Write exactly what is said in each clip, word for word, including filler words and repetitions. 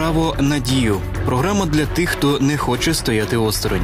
«Право на дію» – програма для тих, хто не хоче стояти осторонь.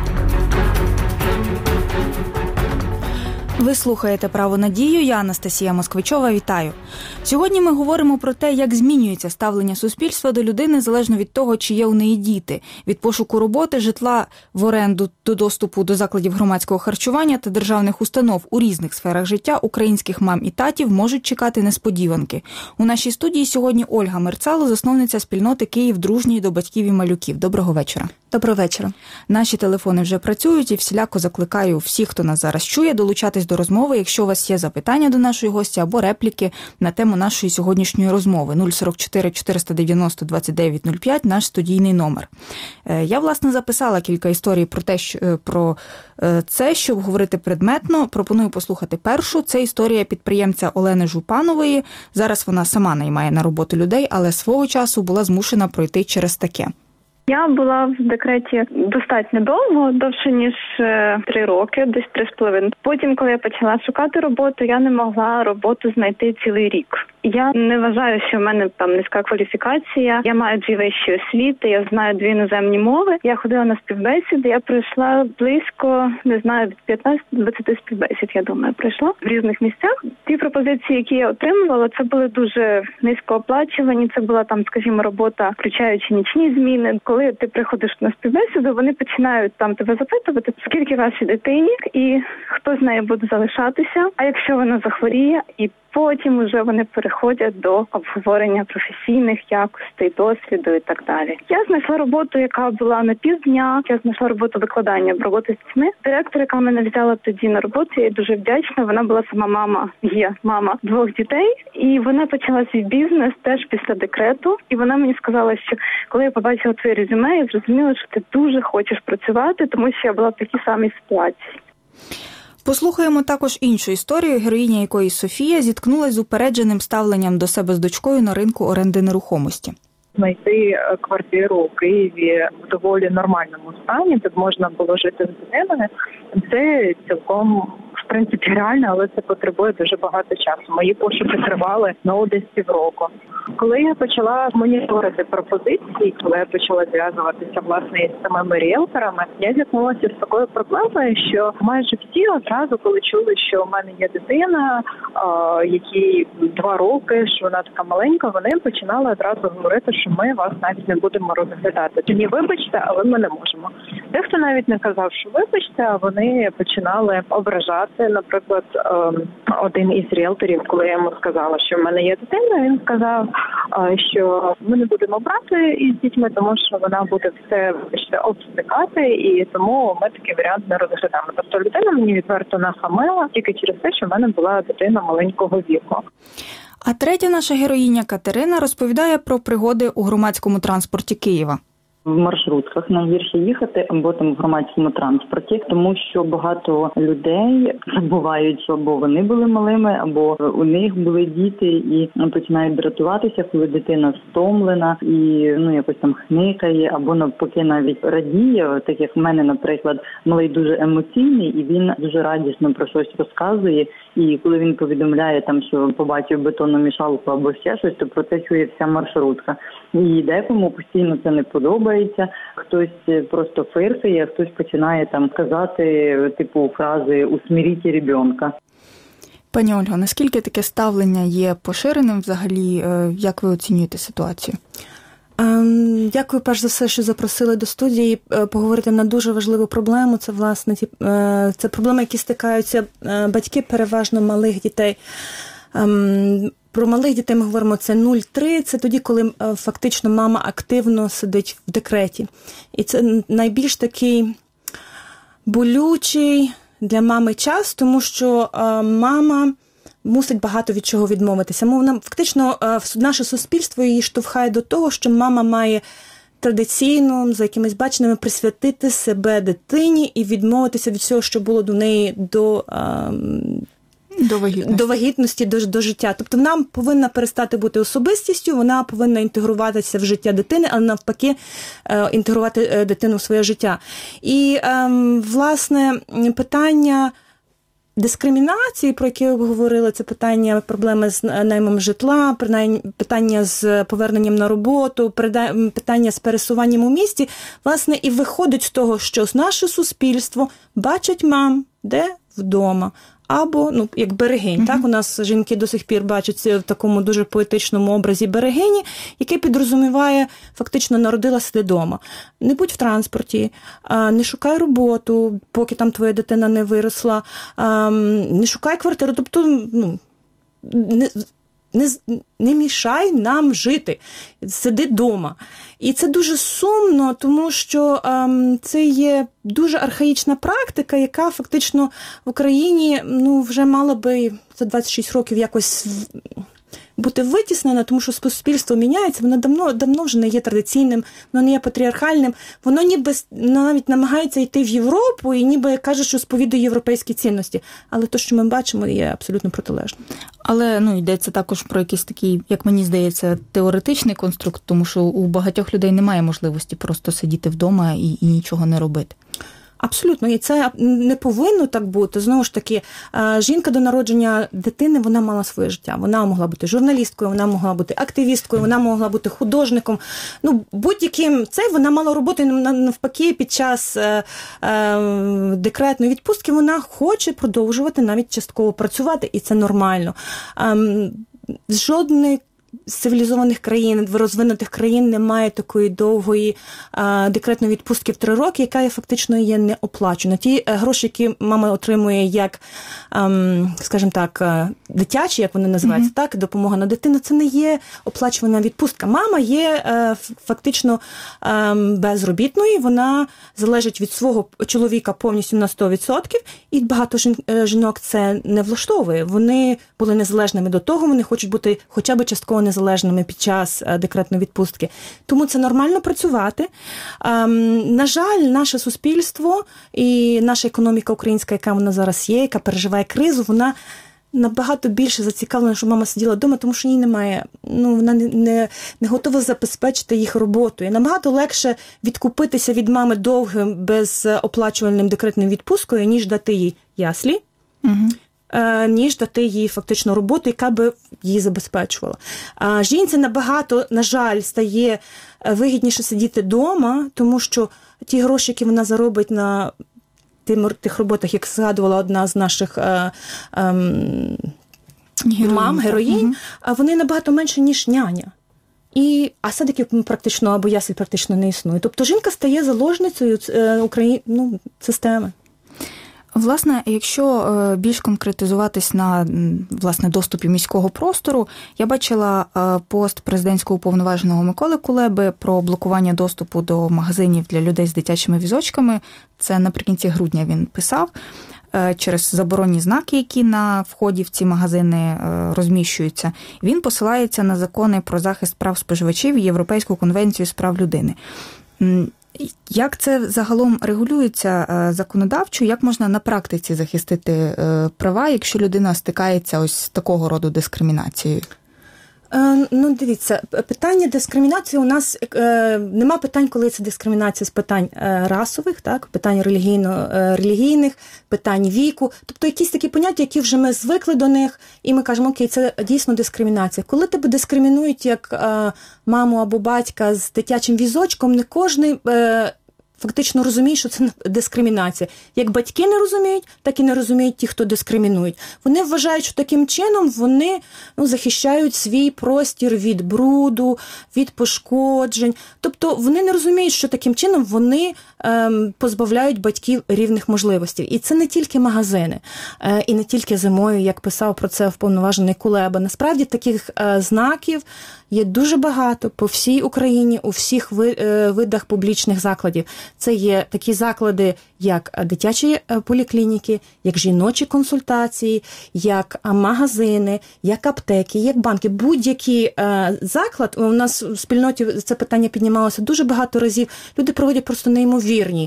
Ви слухаєте «Право на дію», я Анастасія Москвичова, вітаю. Сьогодні ми говоримо про те, як змінюється ставлення суспільства до людини залежно від того, чи є у неї діти, від пошуку роботи, житла в оренду до доступу до закладів громадського харчування та державних установ у різних сферах життя українських мам і татів можуть чекати несподіванки. У нашій студії сьогодні Ольга Мерцало, засновниця спільноти «Київ дружній до батьків і малюків». Доброго вечора. Доброго вечора. Наші телефони вже працюють і всіляко закликаю всіх, хто нас зараз чує, долучатись до розмови, якщо у вас є запитання до нашої гості або репліки на тему нашої сьогоднішньої розмови. нуль сорок чотири чотириста дев'яносто двадцять дев'ять нуль п'ять – наш студійний номер. Я, власне, записала кілька історій про те, що, про це, щоб говорити предметно. Пропоную послухати першу. Це історія підприємця Олени Жупанової. Зараз вона сама наймає на роботу людей, але свого часу була змушена пройти через таке. Я була в декреті достатньо довго, довше ніж три роки, десь три з половиною. Потім, коли я почала шукати роботу, я не могла роботу знайти цілий рік. Я не вважаю, що в мене там низька кваліфікація. Я маю дві вищі освіти, я знаю дві іноземні мови. Я ходила на співбесіди, я пройшла близько, не знаю, від п'ятнадцяти до двадцяти співбесід, я думаю, пройшла в різних місцях. Ті пропозиції, які я отримувала, це були дуже низькооплачувані. Це була там, скажімо, робота, включаючи нічні зміни. Коли ти приходиш на співбесіду, вони починають там тебе запитувати, скільки вашій дитині і хто з нею буде залишатися, а якщо вона захворіє, і потім вже вони переходять до обговорення професійних якостей, досвіду і так далі. Я знайшла роботу, яка була на півдня. Я знайшла роботу викладання, роботи з дітьми. Директор, яка мене взяла тоді на роботу, я їй дуже вдячна. Вона була сама мама, є мама двох дітей. І вона почала свій бізнес теж після декрету. І вона мені сказала, що коли я побачила твоє резюме, я зрозуміла, що ти дуже хочеш працювати, тому що я була в такій самій ситуації. Послухаємо також іншу історію, героїня якої Софія зіткнулася з упередженим ставленням до себе з дочкою на ринку оренди нерухомості. Знайти квартиру у Києві в доволі нормальному стані, де можна було жити з дитиною, це цілком, в принципі, реально, але це потребує дуже багато часу. Мої пошуки тривали, ну, десь півроку. Коли я почала моніторити пропозиції, коли я почала зв'язуватися, власне, із самими ріелторами, я зіткнулася з такою проблемою, що майже всі одразу, коли чули, що в мене є дитина, якій два роки, що вона така маленька, вони починали одразу говорити, що ми вас навіть не будемо розглядати. Тоді вибачте, але ми не можемо. Дехто навіть не казав, що вибачте, а вони починали ображати. Наприклад, один із ріелторів, коли я йому сказала, що в мене є дитина, він сказав, що ми не будемо брати із дітьми, тому що вона буде все, вибачте, обстикати, і тому ми такий варіант не розглядаємо. Тобто людина мені відверто нахамила тільки через те, що в мене була дитина маленького віку. А третя наша героїня Катерина розповідає про пригоди у громадському транспорті Києва. В маршрутках найгірше їхати або там в громадському транспорті, тому що багато людей забувають, що або вони були малими, або у них були діти, і починають дратуватися, коли дитина стомлена і ну якось там хникає, або навпаки навіть радіє. Так як в мене, наприклад, малий дуже емоційний, і він дуже радісно про щось розказує. І коли він повідомляє там, що побачив бетонну мішалку або ще щось, то про це чує вся маршрутка. І декому постійно це не подобається. Хтось просто фиркає, а хтось починає там казати типу фрази «усміріть ребенка». Пані Ольго, наскільки таке ставлення є поширеним взагалі? Як ви оцінюєте ситуацію? Дякую, перш за все, що запросили до студії поговорити на дуже важливу проблему. Це, власне, ті, це проблеми, які стикаються батьки переважно малих дітей. Про малих дітей ми говоримо, це нуль-три, це тоді, коли фактично мама активно сидить в декреті. І це найбільш такий болючий для мами час, тому що мама мусить багато від чого відмовитися. Вона, фактично, наше суспільство її штовхає до того, що мама має традиційно, за якимись баченнями, присвятити себе дитині і відмовитися від всього, що було до неї до... До вагітності. До вагітності, до, до життя. Тобто вона повинна перестати бути особистістю, вона повинна інтегруватися в життя дитини, але навпаки інтегрувати дитину в своє життя. І, власне, питання дискримінації, про які ви говорили, це питання, проблеми з наймом житла, питання з поверненням на роботу, питання з пересуванням у місті, власне, і виходить з того, що наше суспільство бачить мам, де? Вдома. Або, ну, як берегинь. Mm-hmm. Так, у нас жінки до сих пір бачаться в такому дуже поетичному образі берегині, який підрозуміває, фактично, народилася вдома. Не будь в транспорті, не шукай роботу, поки там твоя дитина не виросла, не шукай квартиру. Тобто, ну, не... Не, не мішай нам жити, сиди вдома. І це дуже сумно, тому що ем, це є дуже архаїчна практика, яка фактично в Україні ну, вже мала би за двадцять шість років якось бути витіснена, тому що суспільство міняється, воно давно, давно вже не є традиційним, воно не є патріархальним, воно ніби навіть намагається йти в Європу і ніби каже, що сповідує європейські цінності. Але те, що ми бачимо, є абсолютно протилежно. Але ну, йдеться також про якийсь такий, як мені здається, теоретичний конструкт, тому що у багатьох людей немає можливості просто сидіти вдома і, і нічого не робити. Абсолютно, і це не повинно так бути. Знову ж таки, жінка до народження дитини, вона мала своє життя. Вона могла бути журналісткою, вона могла бути активісткою, вона могла бути художником. Ну, будь-яким це, вона мала роботу, навпаки, під час е, е, декретної відпустки вона хоче продовжувати навіть частково працювати, і це нормально. Е, жодний з цивілізованих країн, розвинутих країн немає такої довгої а, декретної відпустки в три роки, яка є, фактично є неоплачена. Ті гроші, які мама отримує як, а, скажімо так, дитячі, як вони називаються, mm-hmm. так, допомога на дитину, це не є оплачувана відпустка. Мама є а, фактично а, безробітною, вона залежить від свого чоловіка повністю на сто відсотків, і багато жінок це не влаштовує. Вони були незалежними до того, вони хочуть бути хоча б частково незалежними під час декретної відпустки. Тому це нормально працювати. На жаль, наше суспільство і наша економіка українська, яка вона зараз є, яка переживає кризу, вона набагато більше зацікавлена, щоб мама сиділа вдома, тому що їй немає, ну, вона не, не, не готова забезпечити їх роботою. Набагато легше відкупитися від мами довгим, безоплачувальним декретною відпусткою, ніж дати їй яслі, угу. ніж дати їй фактично роботу, яка би її забезпечувала. А жінці набагато, на жаль, стає вигідніше сидіти вдома, тому що ті гроші, які вона заробить на тих роботах, як згадувала одна з наших а, а, Героїн, мам, героїнь, угу. вони набагато менше, ніж няня. І, а садиків практично, або ясель практично не існує. Тобто жінка стає заложницею Украї... ну, системи. Власне, якщо більш конкретизуватись на, власне, доступі міського простору, я бачила пост президентського уповноваженого Миколи Кулеби про блокування доступу до магазинів для людей з дитячими візочками. Це наприкінці грудня він писав. Через заборонні знаки, які на вході в ці магазини розміщуються. Він посилається на закони про захист прав споживачів і Європейську конвенцію з прав людини. Як це загалом регулюється законодавчо? Як можна на практиці захистити права, якщо людина стикається ось з такого роду дискримінацією? Ну, дивіться, питання дискримінації у нас е, нема питань, коли це дискримінація з питань е, расових, так, питань релігійно, е, релігійних, питань віку, тобто якісь такі поняття, які вже ми звикли до них, і ми кажемо, окей, це дійсно дискримінація. Коли тебе дискримінують як е, маму або батька з дитячим візочком, не кожний е, фактично розуміють, що це дискримінація. Як батьки не розуміють, так і не розуміють ті, хто дискримінують. Вони вважають, що таким чином вони ну, захищають свій простір від бруду, від пошкоджень. Тобто вони не розуміють, що таким чином вони ем, позбавляють батьків рівних можливостей. І це не тільки магазини, е, і не тільки зимою, як писав про це вповноважений Кулеба. Насправді таких е, знаків є дуже багато по всій Україні, у всіх видах публічних закладів. Це є такі заклади, як дитячі поліклініки, як жіночі консультації, як магазини, як аптеки, як банки. Будь-який заклад, у нас в спільноті це питання піднімалося дуже багато разів, люди проводять просто неймовірні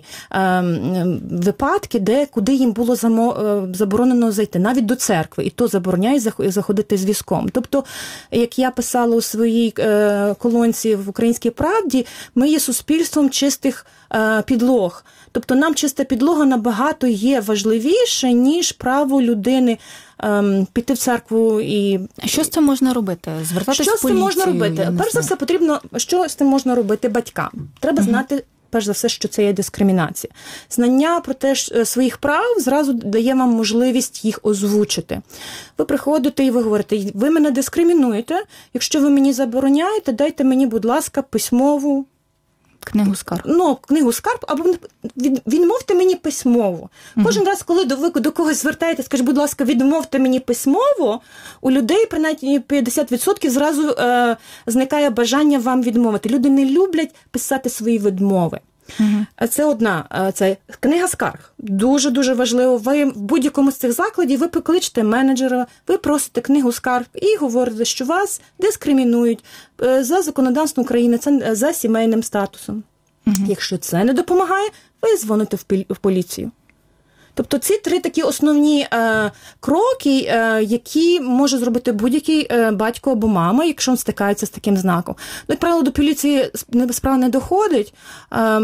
випадки, де, куди їм було заборонено зайти, навіть до церкви, і то забороняють заходити з візком. Тобто, як я писала у своїй колонці в «Українській правді», ми є суспільством чистих е, підлог. Тобто нам чиста підлога набагато є важливіше, ніж право людини ем, піти в церкву. І що з цим можна робити? Звертатись що в поліцію? Що з цим можна робити? Перш за все потрібно, що з цим можна робити батькам? Треба угу. знати, перш за все, що це є дискримінація. Знання про те, своїх прав зразу дає вам можливість їх озвучити. Ви приходите і ви говорите, ви мене дискримінуєте, якщо ви мені забороняєте, дайте мені, будь ласка, письмову книгу скарг. Ну, книгу скарг, або від, відмовте мені письмово. Mm-hmm. Кожен раз, коли до, ви до когось звертаєтесь, скажіть, будь ласка, відмовте мені письмово, у людей, принаймні п'ятдесят відсотків зразу е, зникає бажання вам відмовити. Люди не люблять писати свої відмови. Uh-huh. Це одна, це книга скарг. Дуже-дуже важливо. Ви в будь-якому з цих закладів ви покличете менеджера, ви просите книгу скарг і говорите, що вас дискримінують за законодавством України, це за сімейним статусом. Uh-huh. Якщо це не допомагає, ви дзвоните в, пі- в поліцію. Тобто ці три такі основні е, кроки, е, які може зробити будь-який е, батько або мама, якщо він стикається з таким знаком. Ну, як правило, до поліції справа не доходить. Е,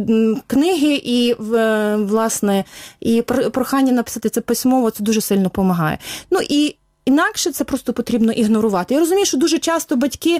книги і, в, власне, і прохання написати це письмово, це дуже сильно допомагає. Ну, і інакше це просто потрібно ігнорувати. Я розумію, що дуже часто батьки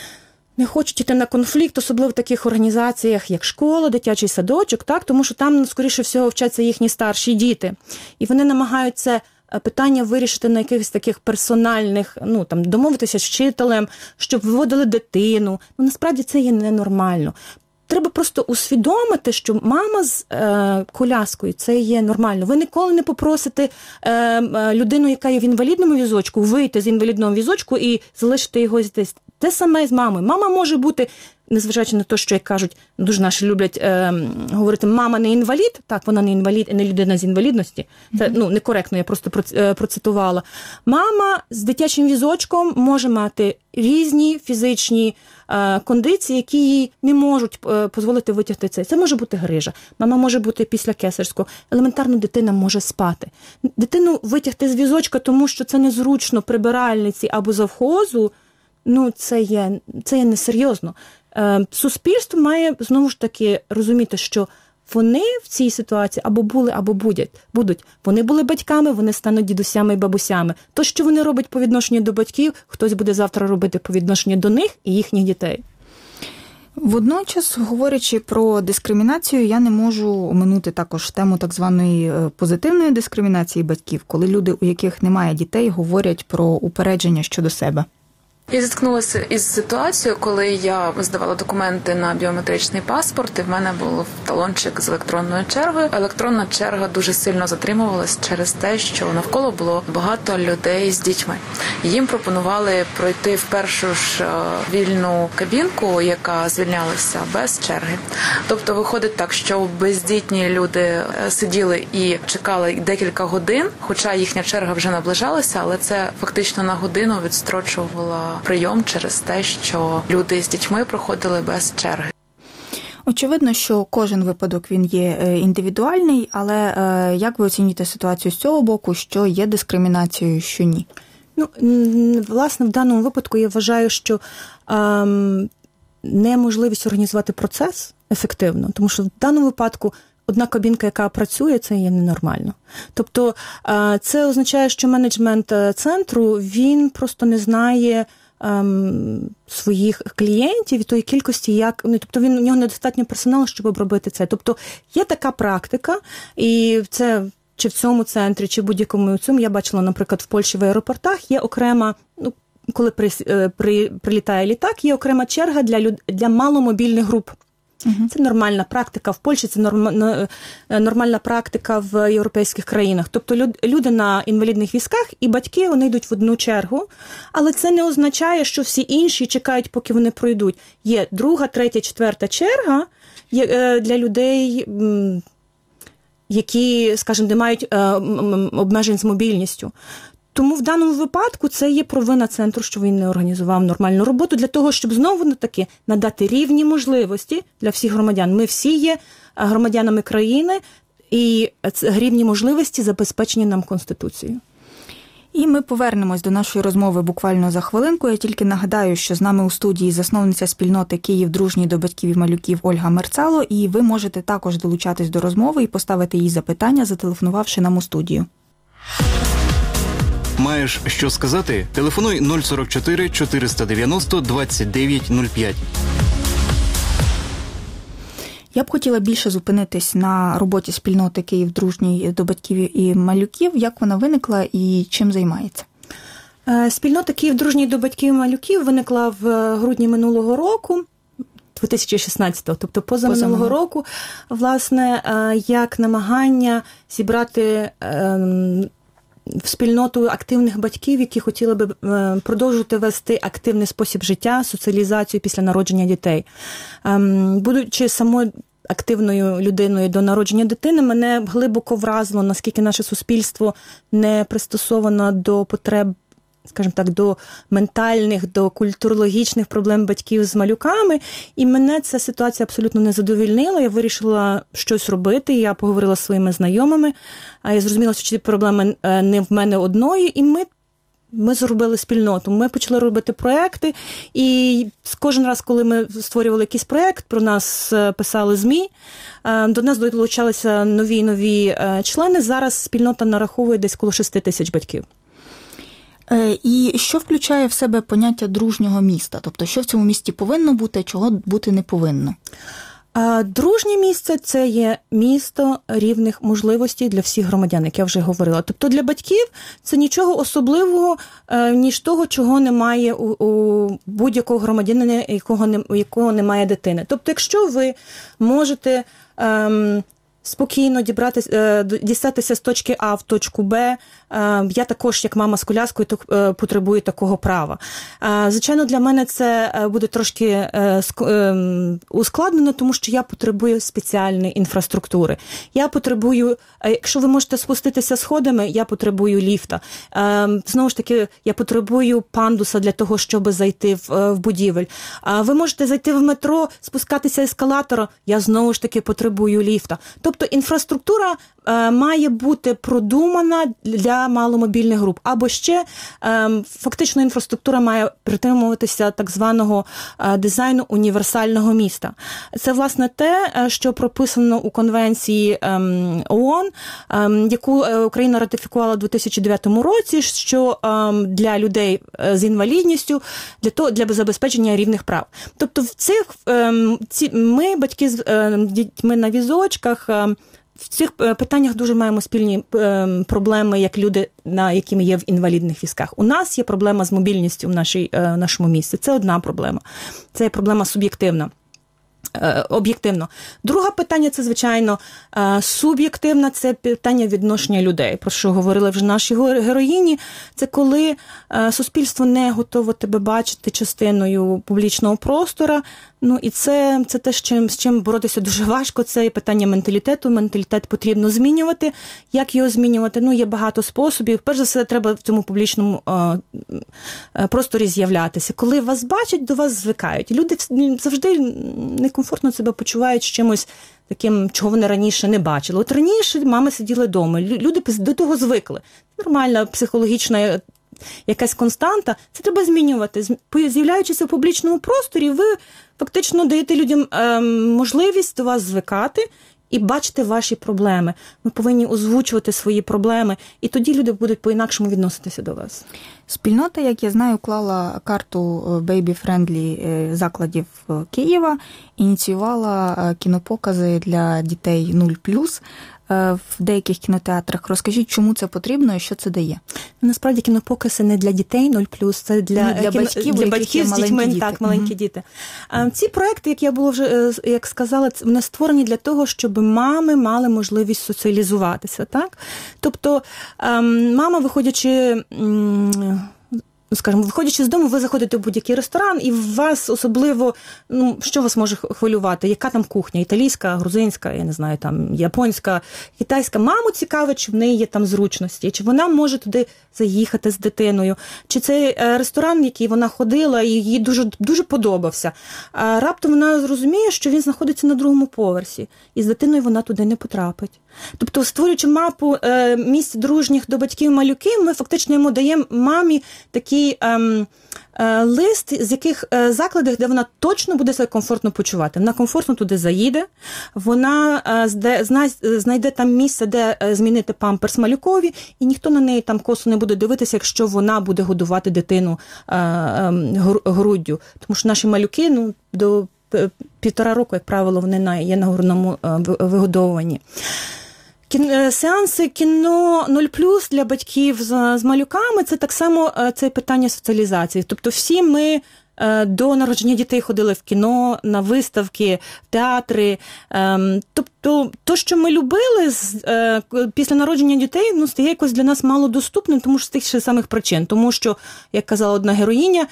не хочуть йти на конфлікт, особливо в таких організаціях, як школа, дитячий садочок, так, тому що там, скоріше всього, вчаться їхні старші діти. І вони намагаються питання вирішити на якихось таких персональних, ну, там, домовитися з вчителем, щоб виводили дитину. Ну, насправді це є ненормально. Треба просто усвідомити, що мама з е, коляскою – це є нормально. Ви ніколи не попросите е, людину, яка є в інвалідному візочку, вийти з інвалідного візочку і залишити його десь. Те саме з мамою. Мама може бути, незважаючи на те, що, як кажуть, дуже наші люблять е, говорити, мама не інвалід, так, вона не інвалід і не людина з інвалідності. Це, mm-hmm. ну, некоректно, я просто процитувала. Мама з дитячим візочком може мати різні фізичні е, кондиції, які їй не можуть е, дозволити витягти це. Це може бути грижа. Мама може бути після кесарського. Елементарно дитина може спати. Дитину витягти з візочка, тому що це незручно прибиральниці або завхозу, ну, це є, це є несерйозно. Е, суспільство має, знову ж таки, розуміти, що вони в цій ситуації або були, або будуть. будуть. Вони були батьками, вони стануть дідусями і бабусями. То, що вони роблять по відношенню до батьків, хтось буде завтра робити по відношенню до них і їхніх дітей. Водночас, говорячи про дискримінацію, я не можу оминути також тему так званої позитивної дискримінації батьків, коли люди, у яких немає дітей, говорять про упередження щодо себе. Я зіткнулася із ситуацією, коли я здавала документи на біометричний паспорт, і в мене був талончик з електронною чергою. Електронна черга дуже сильно затримувалась через те, що навколо було багато людей з дітьми. Їм пропонували пройти в першу ж вільну кабінку, яка звільнялася без черги. Тобто виходить так, що бездітні люди сиділи і чекали декілька годин, хоча їхня черга вже наближалася, але це фактично на годину відстрочувало прийом через те, що люди з дітьми проходили без черги. Очевидно, що кожен випадок він є індивідуальний, але як ви оцінюєте ситуацію з цього боку, що є дискримінацією, що ні? Ну, власне, в даному випадку я вважаю, що ем, неможливість організувати процес ефективно, тому що в даному випадку одна кабінка, яка працює, це є ненормально. Тобто це означає, що менеджмент центру, він просто не знає ем, своїх клієнтів і тої кількості, як, ну, тобто він, у нього недостатньо персоналу, щоб обробити це. Тобто є така практика, і це чи в цьому центрі, чи в будь-якому цьому, я бачила, наприклад, в Польщі в аеропортах є окрема, ну, коли при, при, прилітає літак, є окрема черга для, люд, для маломобільних груп. Uh-huh. Це нормальна практика в Польщі, це норм, нормальна практика в європейських країнах. Тобто люди на інвалідних візках і батьки, вони йдуть в одну чергу, але це не означає, що всі інші чекають, поки вони пройдуть. Є друга, третя, четверта черга для людей, які, скажімо, не мають обмежень з мобільністю. Тому в даному випадку це є провина центру, що він не організував нормальну роботу для того, щоб знову-таки надати рівні можливості для всіх громадян. Ми всі є громадянами країни, і рівні можливості забезпечені нам Конституцією. І ми повернемось до нашої розмови буквально за хвилинку. Я тільки нагадаю, що з нами у студії засновниця спільноти «Київ дружній до батьків і малюків» Ольга Мерцало, і ви можете також долучатись до розмови і поставити їй запитання, зателефонувавши нам у студію. Маєш що сказати? Телефонуй нуль сорок чотири чотириста дев'яносто двадцять дев'ять нуль п'ять. Я б хотіла більше зупинитись на роботі спільноти «Київ дружній до батьків і малюків». Як вона виникла і чим займається? Спільнота «Київ дружній до батьків і малюків» виникла в грудні минулого року, дві тисячі шістнадцятого, тобто поза минулого року, власне, як намагання зібрати в спільноту активних батьків, які хотіли би продовжувати вести активний спосіб життя, соціалізацію після народження дітей. Будучи самою активною людиною до народження дитини, мене глибоко вразило, наскільки наше суспільство не пристосовано до потреб, скажімо так, до ментальних, до культурологічних проблем батьків з малюками. І мене ця ситуація абсолютно не задовольнила. Я вирішила щось робити. Я поговорила з своїми знайомими. Я зрозуміла, що ці проблеми не в мене одної. І ми, ми зробили спільноту. Ми почали робити проекти. І кожен раз, коли ми створювали якийсь проект, про нас писали ЗМІ, до нас долучалися нові і нові члени. Зараз спільнота нараховує десь коло шести тисяч батьків. І що включає в себе поняття дружнього міста? Тобто, що в цьому місті повинно бути, а чого бути не повинно? Дружнє місце – це є місто рівних можливостей для всіх громадян, як я вже говорила. Тобто для батьків це нічого особливого, ніж того, чого немає у, у будь-якого громадянина, якого, не, якого немає дитини. Тобто якщо ви можете ем, спокійно дібрати, дістатися з точки А в точку Б. Я також, як мама з коляскою, потребую такого права. Звичайно, для мене це буде трошки ускладнено, тому що я потребую спеціальної інфраструктури. Я потребую, якщо ви можете спуститися сходами, я потребую ліфта. Знову ж таки, я потребую пандуса для того, щоб зайти в будівель. Ви можете зайти в метро, спускатися ескалатором, я знову ж таки потребую ліфта. Тобто інфраструктура е, має бути продумана для маломобільних груп. Або ще е, фактично інфраструктура має притримуватися так званого е, дизайну універсального міста. Це, власне, те, що прописано у Конвенції е, ООН, е, яку Україна ратифікувала у дві тисячі дев'ятому році, що е, для людей з інвалідністю, для того, для забезпечення рівних прав. Тобто в цих, е, ці, ми, батьки з е, дітьми на візочках, е, в цих питаннях дуже маємо спільні проблеми, як люди, на якими є в інвалідних візках. У нас є проблема з мобільністю в нашій, в нашому місті. Це одна проблема. Це є проблема суб'єктивна. Об'єктивно. Друге питання – це, звичайно, суб'єктивне, це питання відношення людей, про що говорили вже наші героїні. Це коли суспільство не готово тебе бачити частиною публічного простору. Ну, і це, це те, з чим, з чим боротися дуже важко. Це питання менталітету. Менталітет потрібно змінювати. Як його змінювати? Ну, є багато способів. Перш за все, треба в цьому публічному е, просторі з'являтися. Коли вас бачать, до вас звикають. Люди завжди некомфортно себе почувають з чимось таким, чого вони раніше не бачили. От раніше мами сиділи вдома. Люди до того звикли. Нормальна психологічна якась константа, це треба змінювати. З'являючись у публічному просторі, ви фактично даєте людям е, можливість до вас звикати і бачити ваші проблеми. Ми повинні озвучувати свої проблеми, і тоді люди будуть по-інакшому відноситися до вас. Спільнота, як я знаю, клала карту бейбі-френдлі закладів Києва, ініціювала кінопокази для дітей нуль плюс в деяких кінотеатрах. Розкажіть, чому це потрібно і що це дає? Насправді кінопокази не для дітей нуль плюс, це для, ну, для кіно... батьків, для батьків з дітьми, діти. Так, маленькі угу. діти. Ці проекти, як я було вже, як сказала, вони створені для того, щоб мами мали можливість соціалізуватися, так? Тобто мама, виходячи скажімо, виходячи з дому, ви заходите в будь-який ресторан, і вас особливо, ну, що вас може хвилювати? Яка там кухня? Італійська, грузинська, я не знаю, там, японська, китайська. Маму цікавить, чи в неї є там зручності, чи вона може туди заїхати з дитиною, чи це ресторан, в який вона ходила, і їй дуже, дуже подобався. А раптом вона зрозуміє, що він знаходиться на другому поверсі, і з дитиною вона туди не потрапить. Тобто, створюючи мапу е, місць дружніх до батьків малюків, ми фактично йому даємо мамі такий ем, е, лист, з яких е, закладів, де вона точно буде себе комфортно почувати. Вона комфортно туди заїде, вона е, зде, зна, знайде там місце, де е, змінити памперс малюкові, і ніхто на неї там косо не буде дивитися, якщо вона буде годувати дитину е, е, груддю. Тому що наші малюки, ну, до півтора року, як правило, вони є на грудному е, вигодовуванні. Сеанси кіно нуль плюс для батьків з, з малюками – це так само це питання соціалізації. Тобто всі ми до народження дітей ходили в кіно, на виставки, в театри. Тобто то, що ми любили після народження дітей, ну, стає якось для нас малодоступним, тому що з тих самих причин. Тому що, як казала одна героїня,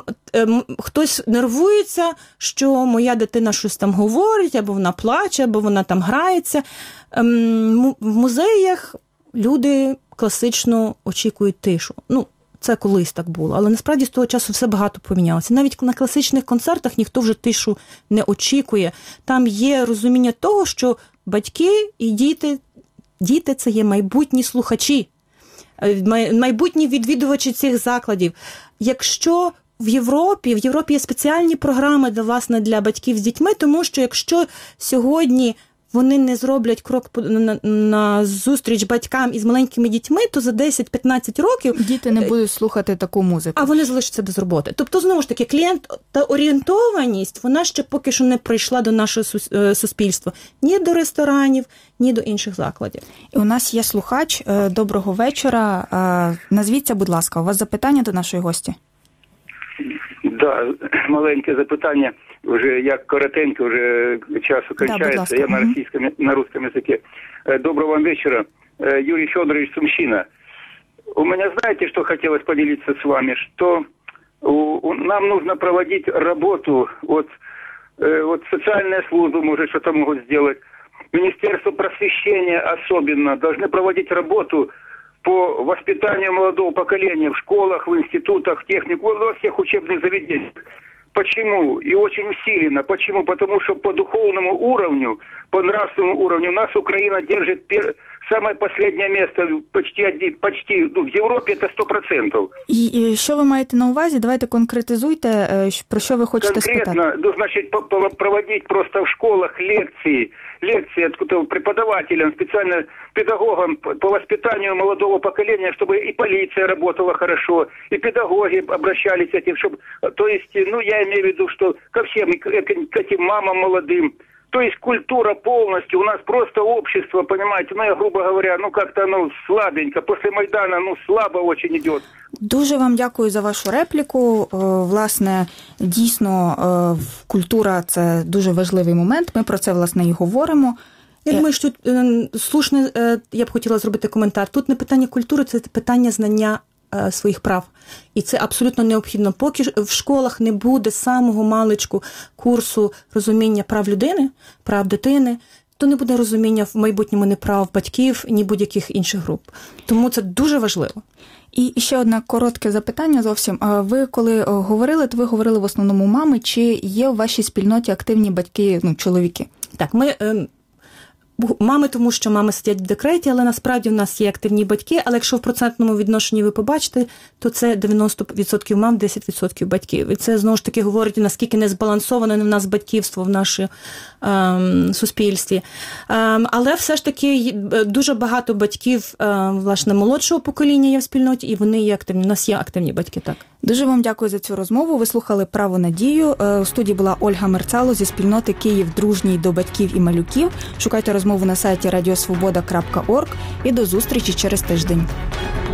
хтось нервується, що моя дитина щось там говорить, або вона плаче, або вона там грається. В музеях люди класично очікують тишу. Ну, це колись так було, але насправді з того часу все багато помінялося. Навіть на класичних концертах ніхто вже тишу не очікує. Там є розуміння того, що батьки і діти, діти – це є майбутні слухачі, майбутні відвідувачі цих закладів. Якщо в Європі, в Європі є спеціальні програми, де, власне, для батьків з дітьми, тому що якщо сьогодні вони не зроблять крок на, на зустріч батькам із маленькими дітьми, то за десять-п'ятнадцять років діти не будуть слухати таку музику. А вони залишаться без роботи. Тобто, знову ж таки, клієнт-орієнтованість, вона ще поки що не прийшла до нашого суспільства. Ні до ресторанів, ні до інших закладів. І у нас є слухач. Доброго вечора. Назвіться, будь ласка, у вас запитання до нашої гості? Да, маленьке запитання. Уже як коротенько, уже часу кончается. Да, я на российском, на русском языке. Доброго вам вечера. Юрий Федорович, Сумщина. У меня, знаете, что хотелось поделиться с вами? Что у, у, нам нужно проводить работу, вот, э, вот социальная служба, может, что-то могут сделать. Министерство просвещения особенно должны проводить работу по воспитанию молодого поколения в школах, в институтах, в техниках, во всех учебных заведениях. Почему? И очень усиленно. Почему? Потому что по духовному уровню, по нравственному уровню у нас Украина держит пер... самое последнее место почти, почти ну, в Європі це сто відсотків. І, і що ви маєте на увазі? Давайте конкретизуйте, про що ви хочете Конкретно, спитати. Конкретно, ну, значить, проводить просто в школах лекции, лекции откуда преподавателям, специально педагогам по воспитанию молодого поколения, чтобы и полиция работала хорошо, и педагоги обращались этим, чтобы, то есть, ну, я имею в виду, что ко всем, к, к этим мамам молодым. То есть культура полностью, у нас просто общество, понимаете, ну, я, грубо говоря, ну, как-то, ну, слабенько, после Майдана, ну, слабо очень идет. Дуже вам дякую за вашу репліку. Власне, дійсно, культура – це дуже важливий момент, ми про це, власне, і говоримо. Я думаю, що тут слушне, я б хотіла зробити коментар. Тут не питання культури, це питання знання своїх прав. І це абсолютно необхідно. Поки в школах не буде самого маличку курсу розуміння прав людини, прав дитини, то не буде розуміння в майбутньому ні прав батьків, ні будь-яких інших груп. Тому це дуже важливо. І ще одне коротке запитання зовсім. Ви коли говорили, то ви говорили в основному мами, чи є у вашій спільноті активні батьки, ну, чоловіки? Так, ми... Мами, тому що мами сидять в декреті, але насправді в нас є активні батьки, але якщо в процентному відношенні ви побачите, то це дев'яносто відсотків мам, десять відсотків батьків. І це, знову ж таки, говорить, наскільки не збалансоване в нас батьківство в нашому ем, суспільстві. Ем, але все ж таки дуже багато батьків, ем, власне, молодшого покоління є в спільноті, і вони є активні. У нас є активні батьки, так. Дуже вам дякую за цю розмову. Ви слухали «Право надію». У студії була Ольга Мерцало зі спільноти «Київ дружній до батьків і малюків». Шукайте розмову на сайті радіосвобода крапка орг і до зустрічі через тиждень.